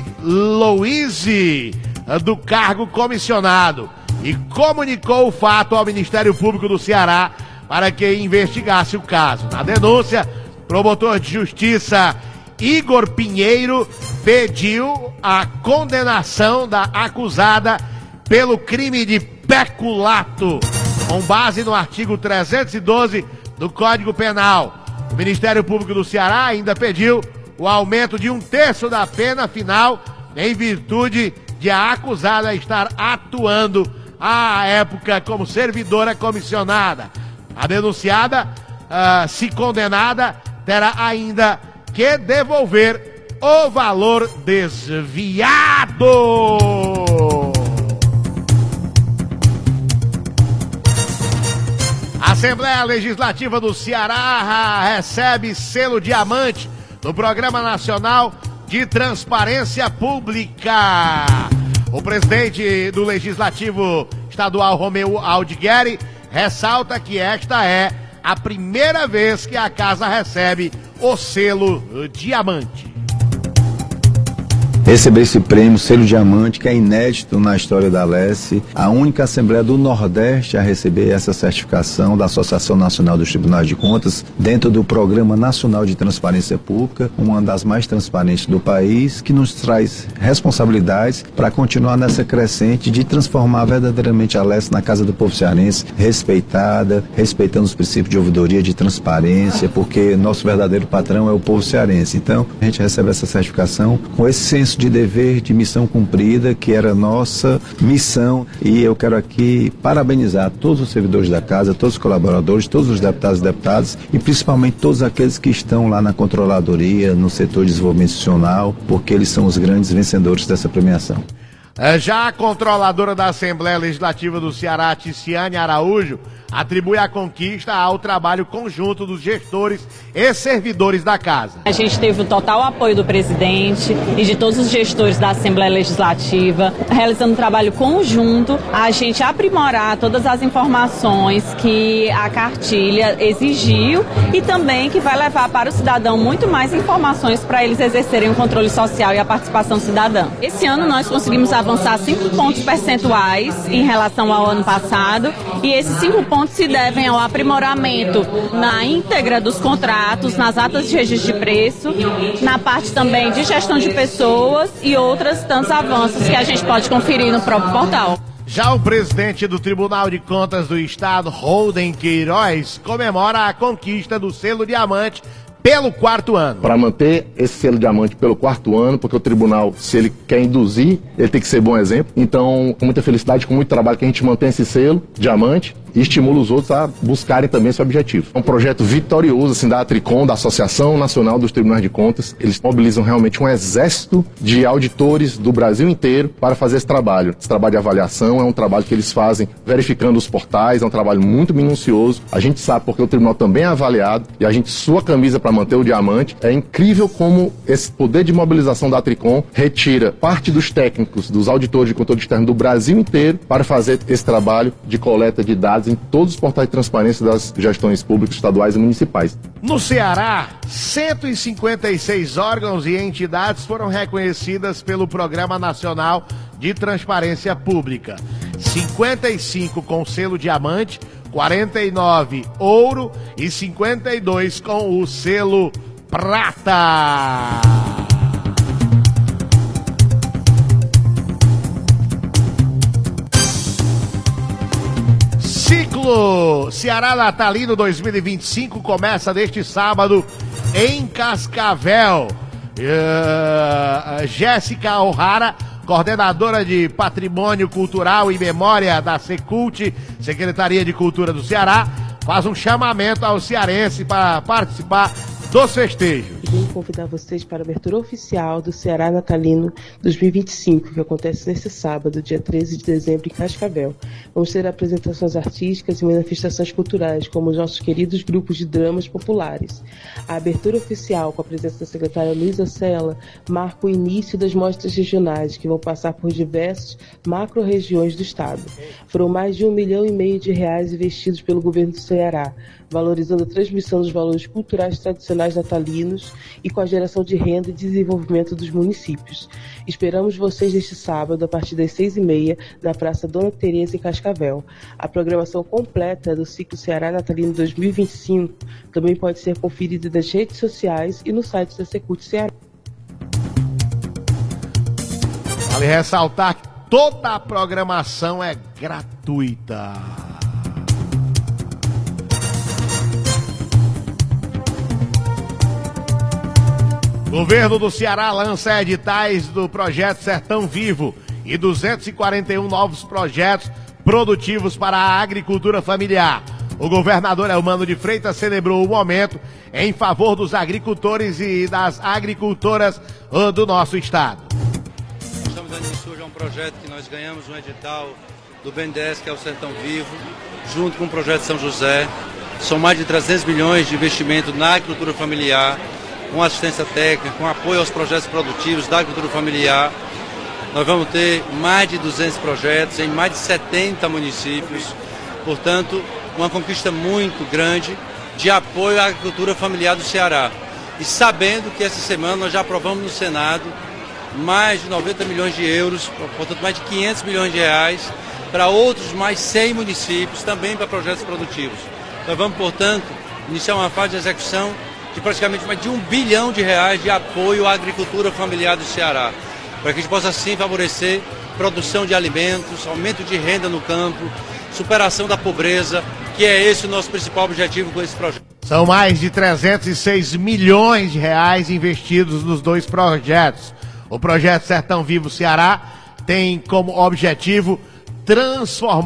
Louise uh, do cargo comissionado e comunicou o fato ao Ministério Público do Ceará para que investigasse o caso. Na denúncia, o promotor de justiça Igor Pinheiro pediu a condenação da acusada pelo crime de peculato, com base no artigo trezentos e doze do Código Penal. O Ministério Público do Ceará ainda pediu o aumento de um terço da pena final, em virtude de a acusada estar atuando à época como servidora comissionada. A denunciada, uh, se condenada, terá ainda que devolver o valor desviado. A Assembleia Legislativa do Ceará recebe selo diamante do Programa Nacional de Transparência Pública. O presidente do Legislativo Estadual, Romeu Aldigueri, ressalta que esta é a primeira vez que a casa recebe o selo diamante. Receber esse prêmio, selo diamante, que é inédito na história da Alesse, a única Assembleia do Nordeste a receber essa certificação da Associação Nacional dos Tribunais de Contas, dentro do Programa Nacional de Transparência Pública, uma das mais transparentes do país, que nos traz responsabilidades para continuar nessa crescente de transformar verdadeiramente a Alesse na casa do povo cearense, respeitada, respeitando os princípios de ouvidoria, de transparência, porque nosso verdadeiro patrão é o povo cearense. Então, a gente recebe essa certificação com esse senso de dever, de missão cumprida, que era nossa missão, e eu quero aqui parabenizar todos os servidores da casa, todos os colaboradores, todos os deputados e deputadas, e principalmente todos aqueles que estão lá na controladoria, no setor de desenvolvimento institucional, porque eles são os grandes vencedores dessa premiação. Já a controladora da Assembleia Legislativa do Ceará, Ticiane Araújo, atribui a conquista ao trabalho conjunto dos gestores e servidores da casa. A gente teve o total apoio do presidente e de todos os gestores da Assembleia Legislativa, realizando um trabalho conjunto, a gente aprimorar todas as informações que a cartilha exigiu e também que vai levar para o cidadão muito mais informações para eles exercerem o controle social e a participação cidadã. Esse ano nós conseguimos avançar cinco pontos percentuais em relação ao ano passado e esses cinco pontos se devem ao aprimoramento na íntegra dos contratos, nas atas de registro de preço, na parte também de gestão de pessoas e outros tantos avanços que a gente pode conferir no próprio portal. Já o presidente do Tribunal de Contas do Estado, Holden Queiroz, comemora a conquista do selo diamante pelo quarto ano. Para manter esse selo diamante pelo quarto ano, porque o tribunal, se ele quer induzir, ele tem que ser bom exemplo. Então, com muita felicidade, com muito trabalho, que a gente mantém esse selo diamante e estimula os outros a buscarem também esse objetivo. É um projeto vitorioso assim, da Atricom, da Associação Nacional dos Tribunais de Contas. Eles mobilizam realmente um exército de auditores do Brasil inteiro para fazer esse trabalho. Esse trabalho de avaliação é um trabalho que eles fazem verificando os portais, é um trabalho muito minucioso. A gente sabe porque o tribunal também é avaliado e a gente sua camisa para manter o diamante. É incrível como esse poder de mobilização da Atricom retira parte dos técnicos, dos auditores de controle externo do Brasil inteiro para fazer esse trabalho de coleta de dados em todos os portais de transparência das gestões públicas, estaduais e municipais. No Ceará, cento e cinquenta e seis órgãos e entidades foram reconhecidas pelo Programa Nacional de Transparência Pública. cinquenta e cinco com selo diamante, quarenta e nove ouro e cinquenta e dois com o selo prata. Ciclo Ceará Natalino dois mil e vinte e cinco começa neste sábado em Cascavel. Uh, Jéssica O'Hara, coordenadora de Patrimônio Cultural e Memória da Secult, Secretaria de Cultura do Ceará, faz um chamamento ao cearense para participar dos festejos. E venho convidar vocês para a abertura oficial do Ceará Natalino dois mil e vinte e cinco, que acontece neste sábado, dia treze de dezembro, em Cascavel. Vamos ter apresentações artísticas e manifestações culturais, como os nossos queridos grupos de dramas populares. A abertura oficial, com a presença da secretária Luísa Sela, marca o início das mostras regionais, que vão passar por diversas macro-regiões do estado. Foram mais de um milhão e meio de reais investidos pelo governo do Ceará, valorizando a transmissão dos valores culturais tradicionais natalinos e com a geração de renda e desenvolvimento dos municípios. Esperamos vocês neste sábado, a partir das seis e meia, na Praça Dona Teresa, em Cascavel. A programação completa do ciclo Ceará Natalino dois mil e vinte e cinco também pode ser conferida nas redes sociais e no site da Secult Ceará. Vale ressaltar que toda a programação é gratuita. Governo do Ceará lança editais do projeto Sertão Vivo e duzentos e quarenta e um novos projetos produtivos para a agricultura familiar. O governador Elmano de Freitas celebrou o momento em favor dos agricultores e das agricultoras do nosso estado. Estamos dando início a um projeto que nós ganhamos um edital do B N D E S, que é o Sertão Vivo, junto com o projeto São José. São mais de trezentos milhões de investimento na agricultura familiar, com assistência técnica, com apoio aos projetos produtivos da agricultura familiar. Nós vamos ter mais de duzentos projetos em mais de setenta municípios. Portanto, uma conquista muito grande de apoio à agricultura familiar do Ceará. E sabendo que essa semana nós já aprovamos no Senado mais de noventa milhões de euros, portanto mais de quinhentos milhões de reais, para outros mais cem municípios, também para projetos produtivos. Nós vamos, portanto, iniciar uma fase de execução de praticamente mais de um bilhão de reais de apoio à agricultura familiar do Ceará, para que a gente possa assim favorecer produção de alimentos, aumento de renda no campo, superação da pobreza, que é esse o nosso principal objetivo com esse projeto. São mais de trezentos e seis milhões de reais investidos nos dois projetos. O projeto Sertão Vivo Ceará tem como objetivo transformar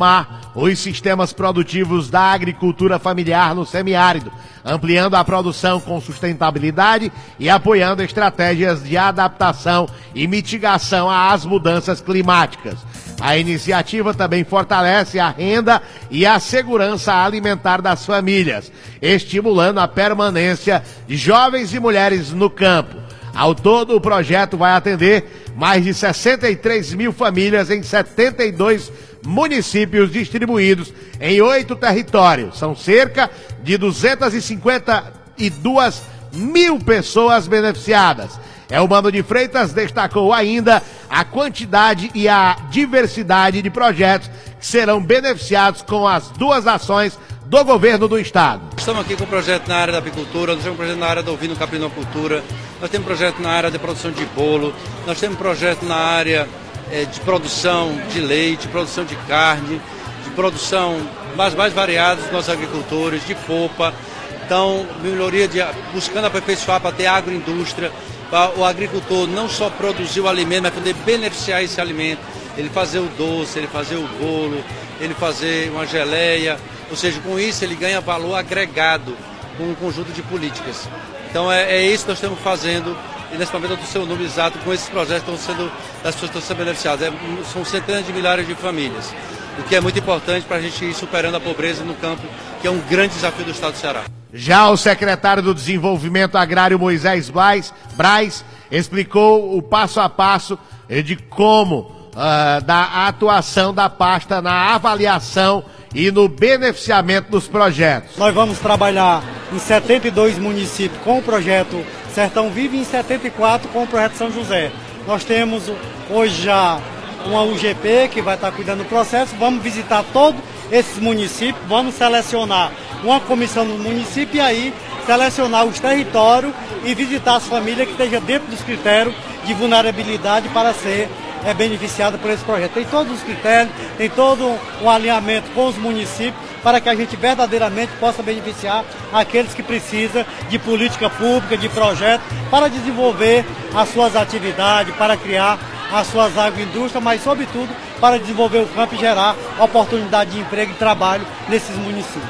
os sistemas produtivos da agricultura familiar no semiárido, ampliando a produção com sustentabilidade e apoiando estratégias de adaptação e mitigação às mudanças climáticas. A iniciativa também fortalece a renda e a segurança alimentar das famílias, estimulando a permanência de jovens e mulheres no campo. Ao todo, o projeto vai atender mais de sessenta e três mil famílias em setenta e dois municípios distribuídos em oito territórios. São cerca de duzentas e cinquenta e duas mil pessoas beneficiadas. Elmano de Freitas destacou ainda a quantidade e a diversidade de projetos que serão beneficiados com as duas ações do governo do estado. Estamos aqui com um projeto na área da apicultura, nós temos um projeto na área da ovino-capinocultura, nós temos um projeto na área de produção de bolo, nós temos um projeto na área eh, de produção de leite, produção de carne, de produção mais, mais variadas dos nossos agricultores, de polpa. Então, melhoria de, buscando aperfeiçoar para ter agroindústria, para o agricultor não só produzir o alimento, mas poder beneficiar esse alimento, ele fazer o doce, ele fazer o bolo, ele fazer uma geleia. Ou seja, com isso ele ganha valor agregado com um conjunto de políticas. Então é, é isso que nós estamos fazendo e nesse momento eu não sei o número exato, com esses projetos estão sendo, as pessoas estão sendo beneficiadas. É, são centenas de milhares de famílias, o que é muito importante para a gente ir superando a pobreza no campo, que é um grande desafio do estado do Ceará. Já o secretário do Desenvolvimento Agrário, Moisés Braz, explicou o passo a passo de como, uh, da atuação da pasta na avaliação e no beneficiamento dos projetos. Nós vamos trabalhar em setenta e dois municípios com o projeto Sertão Vive e em setenta e quatro com o projeto São José. Nós temos hoje já uma U G P que vai estar cuidando do processo, vamos visitar todos esses municípios, vamos selecionar uma comissão no município e aí selecionar os territórios e visitar as famílias que estejam dentro dos critérios de vulnerabilidade para ser é beneficiada por esse projeto. Tem todos os critérios, tem todo um alinhamento com os municípios para que a gente verdadeiramente possa beneficiar aqueles que precisam de política pública, de projeto, para desenvolver as suas atividades, para criar as suas agroindústrias, mas sobretudo para desenvolver o campo e gerar oportunidade de emprego e trabalho nesses municípios.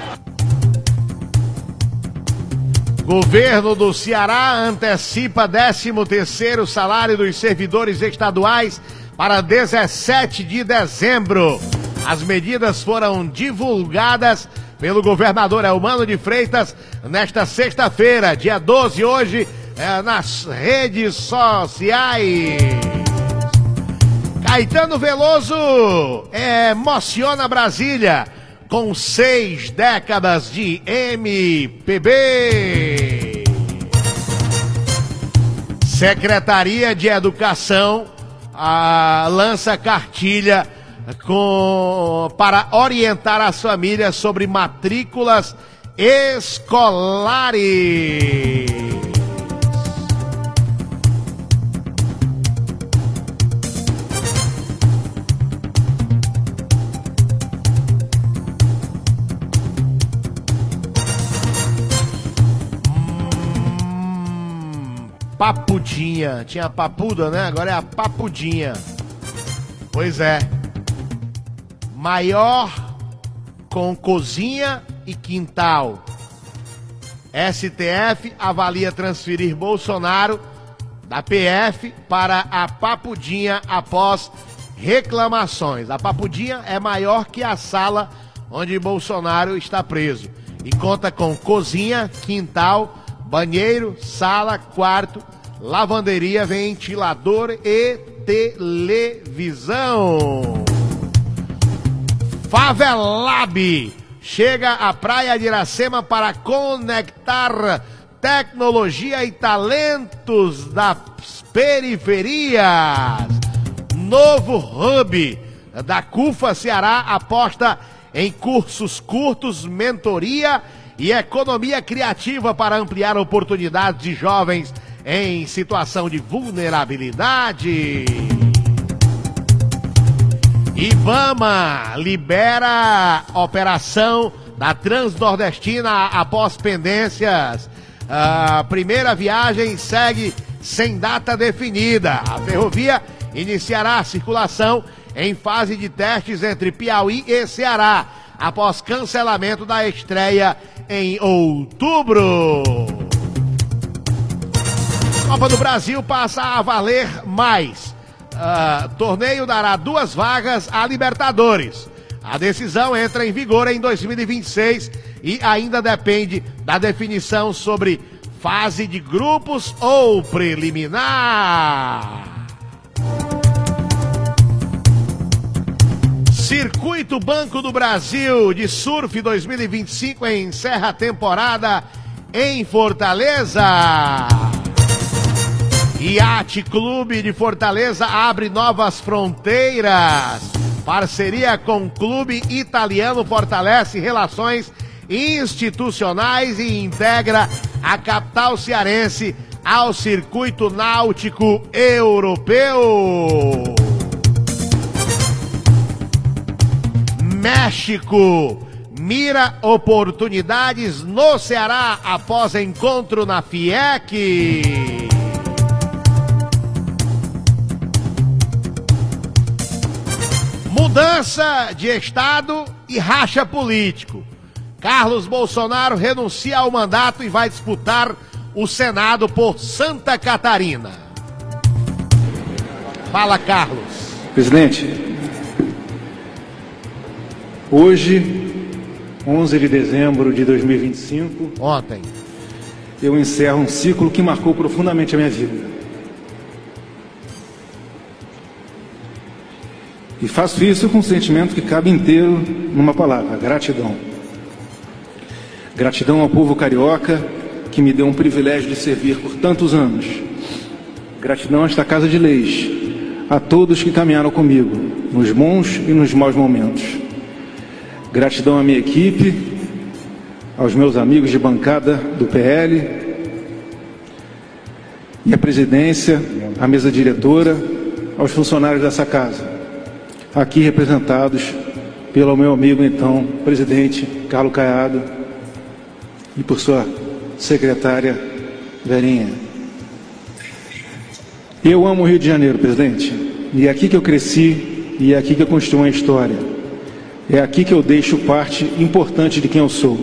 Governo do Ceará antecipa décimo terceiro salário dos servidores estaduais para dezessete de dezembro. As medidas foram divulgadas pelo governador Elmano de Freitas nesta sexta-feira, dia doze, hoje, é, nas redes sociais. Caetano Veloso emociona Brasília com seis décadas de M P B. Secretaria de Educação ah, lança cartilha com, para orientar as famílias sobre matrículas escolares. Papudinha, tinha a papuda, né? Agora é a papudinha. Pois é. Maior com cozinha e quintal. S T F avalia transferir Bolsonaro da P F para a papudinha após reclamações. A papudinha é maior que a sala onde Bolsonaro está preso e conta com cozinha, quintal, banheiro, sala, quarto, lavanderia, ventilador e televisão. Favelab chega à Praia de Iracema para conectar tecnologia e talentos das periferias. Novo hub da CUFA Ceará aposta em cursos curtos, mentoria e economia criativa para ampliar oportunidades de jovens em situação de vulnerabilidade. Ibama libera operação da Transnordestina após pendências. A primeira viagem segue sem data definida. A ferrovia iniciará a circulação em fase de testes entre Piauí e Ceará, após cancelamento da estreia em outubro. Copa do Brasil passa a valer mais. Uh, torneio dará duas vagas à Libertadores. A decisão entra em vigor em dois mil e vinte e seis e ainda depende da definição sobre fase de grupos ou preliminar. Circuito Banco do Brasil de Surf dois mil e vinte e cinco encerra a temporada em Fortaleza. Yacht Clube de Fortaleza abre novas fronteiras. Parceria com o Clube Italiano fortalece relações institucionais e integra a capital cearense ao circuito náutico europeu. México mira oportunidades no Ceará após encontro na FIEC. Mudança de estado e racha político. Carlos Bolsonaro renuncia ao mandato e vai disputar o Senado por Santa Catarina. Fala, Carlos. Presidente, hoje, onze de dezembro de dois mil e vinte e cinco, ontem, eu encerro um ciclo que marcou profundamente a minha vida. E faço isso com um sentimento que cabe inteiro numa palavra: gratidão. Gratidão ao povo carioca que me deu um privilégio de servir por tantos anos. Gratidão a esta Casa de Leis, a todos que caminharam comigo, nos bons e nos maus momentos. Gratidão à minha equipe, aos meus amigos de bancada do P L, e à presidência, à mesa diretora, aos funcionários dessa casa, aqui representados pelo meu amigo, então, presidente Carlos Caiado, e por sua secretária Verinha. Eu amo o Rio de Janeiro, presidente, e é aqui que eu cresci e é aqui que eu construo uma história. É aqui que eu deixo parte importante de quem eu sou.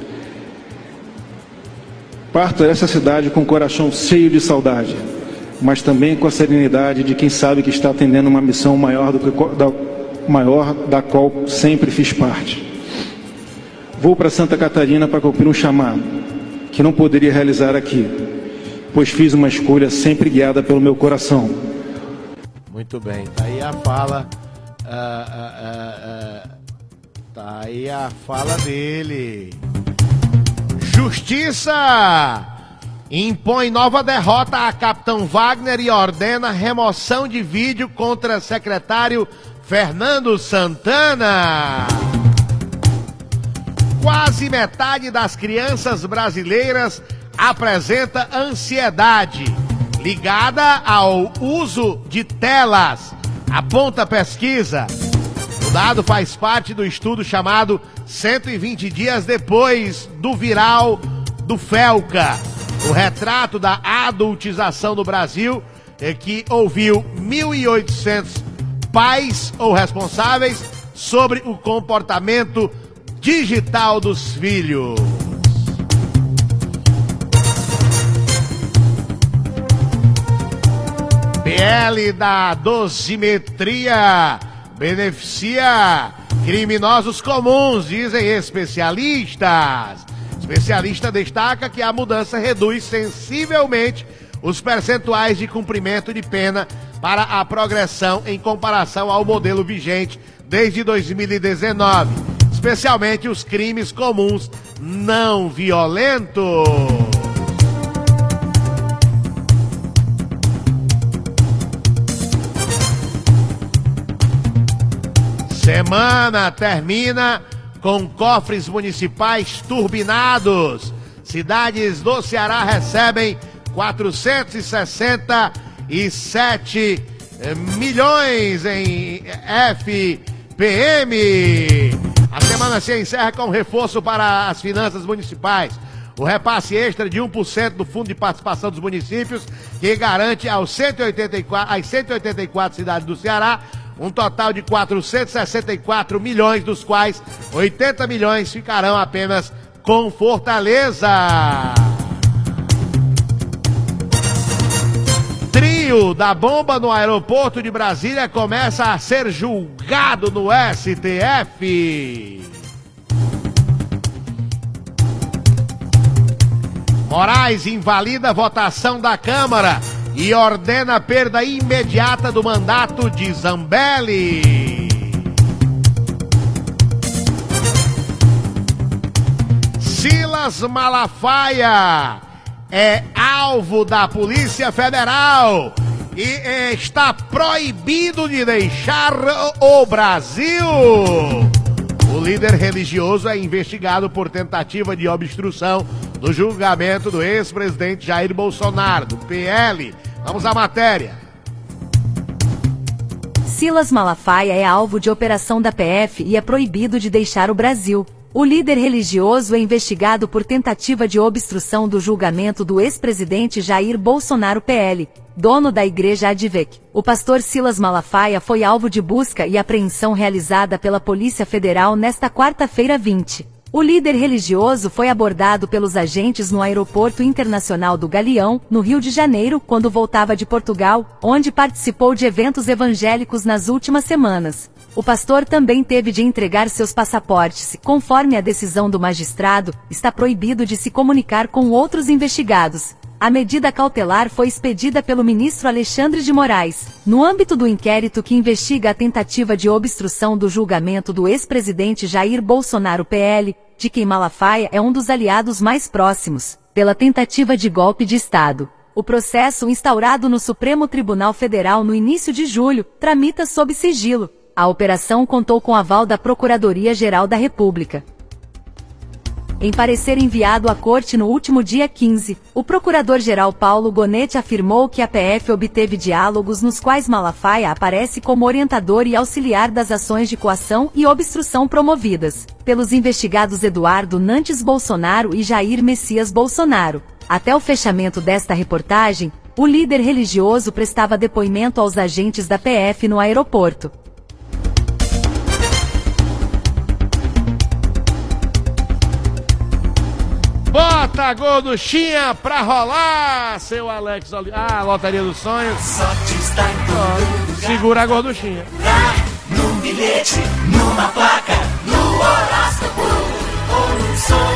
Parto dessa cidade com o coração cheio de saudade, mas também com a serenidade de quem sabe que está atendendo uma missão maior, do que, da, maior da qual sempre fiz parte. Vou para Santa Catarina para cumprir um chamado que não poderia realizar aqui, pois fiz uma escolha sempre guiada pelo meu coração. Muito bem, tá aí a fala, uh, uh, uh, uh, tá aí a fala dele. Justiça impõe nova derrota a capitão Wagner e ordena remoção de vídeo contra secretário Fernando Santana. Quase metade das crianças brasileiras apresenta ansiedade ligada ao uso de telas, aponta a pesquisa. O dado faz parte do estudo chamado cento e vinte dias depois do viral do Felca, o retrato da adultização no Brasil, que ouviu mil e oitocentos pais ou responsáveis sobre o comportamento digital dos filhos. P L da dosimetria beneficia criminosos comuns, dizem especialistas. Especialista destaca que a mudança reduz sensivelmente os percentuais de cumprimento de pena para a progressão em comparação ao modelo vigente desde dois mil e dezenove, especialmente os crimes comuns não violentos. Semana termina com cofres municipais turbinados. Cidades do Ceará recebem quatrocentos e sessenta e sete milhões em F P M. A semana se encerra com reforço para as finanças municipais. O repasse extra de um por cento do Fundo de Participação dos Municípios, que garante aos cento e oitenta e quatro, às cento e oitenta e quatro cidades do Ceará um total de quatrocentos e sessenta e quatro milhões, dos quais oitenta milhões ficarão apenas com Fortaleza. Trio da bomba no aeroporto de Brasília começa a ser julgado no S T F. Moraes invalida a votação da Câmara e ordena a perda imediata do mandato de Zambelli. Silas Malafaia é alvo da Polícia Federal e está proibido de deixar o Brasil. O líder religioso é investigado por tentativa de obstrução do julgamento do ex-presidente Jair Bolsonaro, do P L. Vamos à matéria. Silas Malafaia é alvo de operação da P F e é proibido de deixar o Brasil. O líder religioso é investigado por tentativa de obstrução do julgamento do ex-presidente Jair Bolsonaro P L, dono da igreja Advec. O pastor Silas Malafaia foi alvo de busca e apreensão realizada pela Polícia Federal nesta quarta-feira vinte. O líder religioso foi abordado pelos agentes no Aeroporto Internacional do Galeão, no Rio de Janeiro, quando voltava de Portugal, onde participou de eventos evangélicos nas últimas semanas. O pastor também teve de entregar seus passaportes. Conforme a decisão do magistrado, está proibido de se comunicar com outros investigados. A medida cautelar foi expedida pelo ministro Alexandre de Moraes, no âmbito do inquérito que investiga a tentativa de obstrução do julgamento do ex-presidente Jair Bolsonaro P L, de quem Malafaia é um dos aliados mais próximos, pela tentativa de golpe de Estado. O processo, instaurado no Supremo Tribunal Federal no início de julho, tramita sob sigilo. A operação contou com aval da Procuradoria-Geral da República. Em parecer enviado à Corte no último dia quinze, o Procurador-Geral Paulo Gonetti afirmou que a P F obteve diálogos nos quais Malafaia aparece como orientador e auxiliar das ações de coação e obstrução promovidas pelos investigados Eduardo Nantes Bolsonaro e Jair Messias Bolsonaro. Até o fechamento desta reportagem, o líder religioso prestava depoimento aos agentes da P F no aeroporto. Bota a gorduchinha pra rolar, seu Alex Oliveira. Ah, Loteria dos Sonhos. Sorte está em todo lugar. Segura a gorduchinha. Num bilhete, numa placa, no horóscopo ou num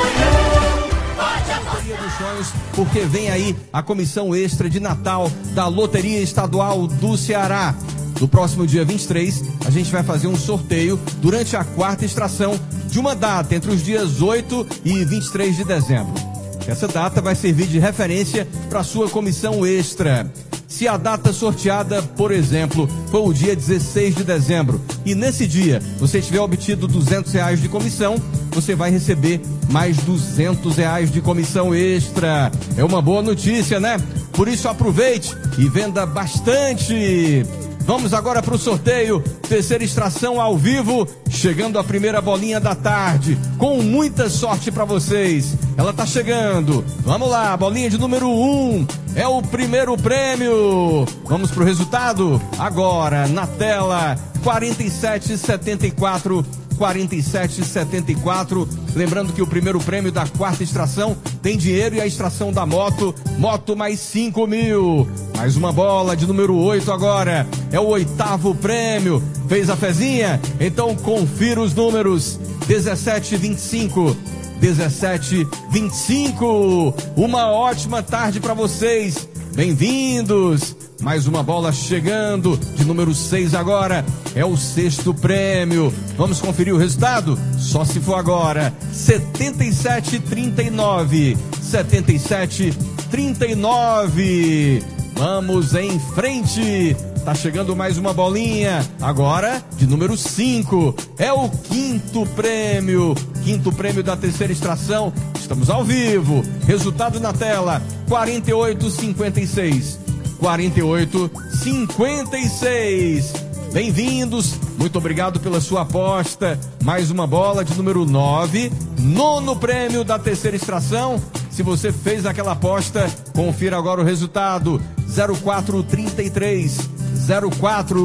sonho. Pode apostar. Loteria dos Sonhos, porque vem aí a comissão extra de Natal da Loteria Estadual do Ceará. No próximo dia vinte e três, a gente vai fazer um sorteio durante a quarta extração de uma data entre os dias oito e vinte e três de dezembro. Essa data vai servir de referência para a sua comissão extra. Se a data sorteada, por exemplo, for o dia dezesseis de dezembro e nesse dia você tiver obtido duzentos reais de comissão, você vai receber mais duzentos reais de comissão extra. É uma boa notícia, né? Por isso aproveite e venda bastante. Vamos agora para o sorteio, terceira extração ao vivo, chegando a primeira bolinha da tarde, com muita sorte para vocês. Ela tá chegando, vamos lá, bolinha de número um, é o primeiro prêmio. Vamos pro resultado, agora na tela, quarenta e sete setenta e quatro, quarenta e sete setenta e quatro. Lembrando que o primeiro prêmio da quarta extração tem dinheiro e a extração da moto, moto mais cinco mil. Mais uma bola de número oito agora, é o oitavo prêmio. Fez a fezinha? Então confira os números, dezessete vinte e cinco, dezessete vinte e cinco. Uma ótima tarde para vocês, bem-vindos. Mais uma bola chegando, de número seis agora, é o sexto prêmio. Vamos conferir o resultado? Só se for agora. setenta e sete trinta e nove, setenta e sete trinta e nove. Vamos em frente. Tá chegando mais uma bolinha, agora de número cinco. É o quinto prêmio, quinto prêmio da terceira extração. Estamos ao vivo. Resultado na tela, quarenta e oito cinquenta e seis. quarenta e oito cinquenta e seis. Bem-vindos, muito obrigado pela sua aposta. Mais uma bola de número nove, nono prêmio da terceira extração. Se você fez aquela aposta, confira agora o resultado. zero quatro trinta e três, zero quatro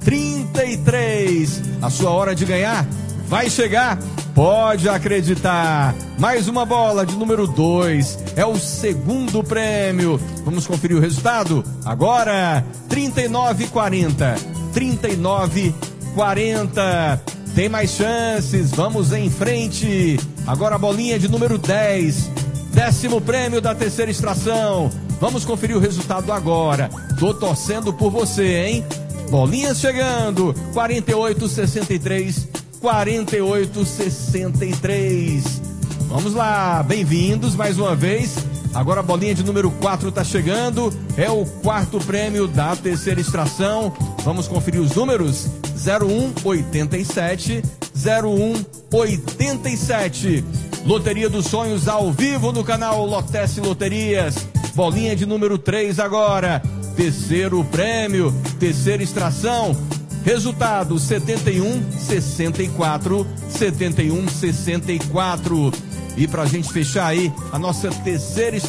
trinta e três. A sua hora de ganhar vai chegar. Pode acreditar. Mais uma bola de número dois. É o segundo prêmio. Vamos conferir o resultado? Agora, trinta e nove e quarenta. trinta e nove e quarenta. Tem mais chances. Vamos em frente. Agora a bolinha de número dez. Décimo prêmio da terceira extração. Vamos conferir o resultado agora. Tô torcendo por você, hein? Bolinhas chegando. quarenta e oito e sessenta e três. quarenta e oito e sessenta e três. Vamos lá, bem-vindos mais uma vez. Agora a bolinha de número quatro está chegando. É o quarto prêmio da terceira extração. Vamos conferir os números. zero um oitenta e sete, zero um oitenta e sete. Loteria dos Sonhos ao vivo no canal Lotece Loterias. Bolinha de número três agora. Terceiro prêmio, terceira extração. Resultado setenta e um, sessenta e quatro, setenta e um, sessenta e quatro. E pra gente fechar aí a nossa terceira